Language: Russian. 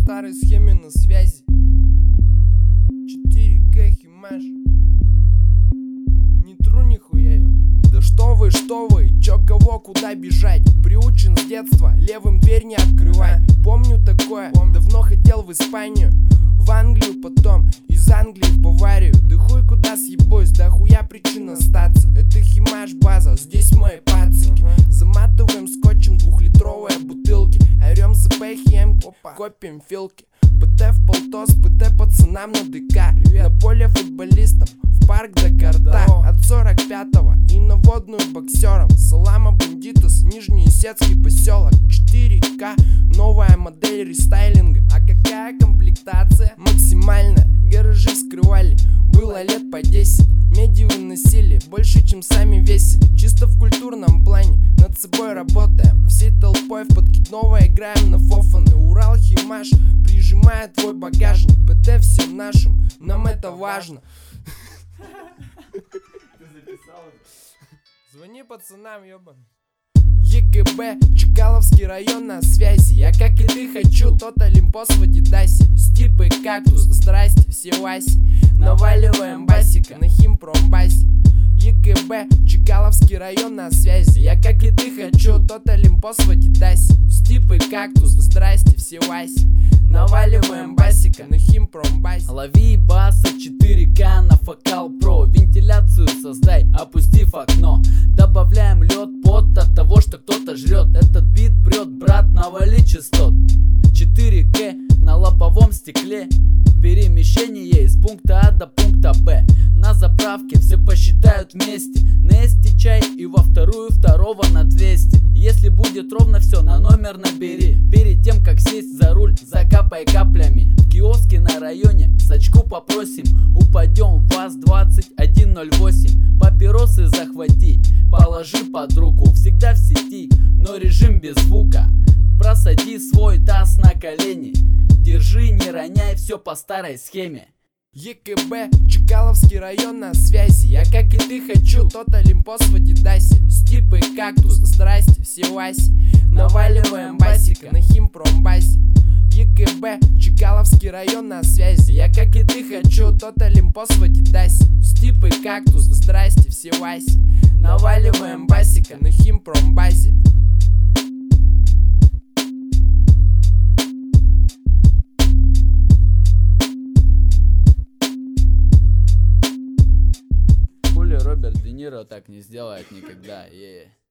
старой схеме на связи. 4К химаш. Не тру нихуя, ёп. Да что вы, чё, кого, куда бежать? Приучен с детства, левым дверь не открывай. Помню такое, давно хотел в Испанию, в Англию потом, из Англии в Баварию. Да хуй куда съебусь, да хуя причин остаться. Это химаш база, здесь мои пацики. Заматываем скотчем 2-литровые бутылки. Орем за бэхи, эмки, копим филки. ПТ в полтос, ПТ пацанам на ДК. На поле футболистам, в парк до карта. От 45-го и на водную боксерам. Салама бандитус, Нижнеесетский поселок. 4К, новая модель рестайлинга. А какая комплектация? Максимальная, гаражи вскрывали. Было лет по 10, меди выносили больше, чем сами весили. Чисто в культурном плане, над собой работаем. Всей толпой в подкидного играем на фофаны. Урал, химаш, прижимает твой багажник. ПТ всем нашим, нам это важно. Ты записал? Звони пацанам, ёбан. ЕКБ, Чкаловский район на связи. Я как и ты хочу тот Олимпос в Адидасе. Стип и кактус, здрасте, все Васи. Наваливаем басика на химпромбазе. ЕКБ, Чкаловский район на связи. Я как и ты хочу тот Олимпос в Адидасе. Стип и кактус, здрасте, все Васи. Наваливаем басика на химпромбазе. Лови баса 4К на Фокал Про. Вентиляцию создай, опустив окно. Добавляем лед, пот от того, что кто-то жрет. Этот бит прет, брат, навали частот. 4К на лобовом стекле. Перемещение из пункта А до пункта Б. На заправке все посчитают вместе. Нести чай и во вторую второго на 200. Если будет ровно все, на номер набери. Перед тем как сесть за руль, закапай каплями. В киоске на районе сачку попросим. Упадем в ВАЗ-2108. Папиросы захвати, положи под руку. Всегда в сети, но режим без звука. Просади свой таз на колени. Держи, не роняй, все по старой схеме. ЕКБ, Чкаловский район на связи. Я как и ты хочу тот Олимпос в Адидасе. Стип и кактус, здрасте, все Васи. Наваливаем басика на химпромбазе. ЕКБ, Чкаловский район на связи. Я как и ты хочу тот Олимпос в Адидасе. Стип и кактус, здрасте, все Васи. Наваливаем басика на химпромбазе. Роберт Де Ниро так не сделает никогда.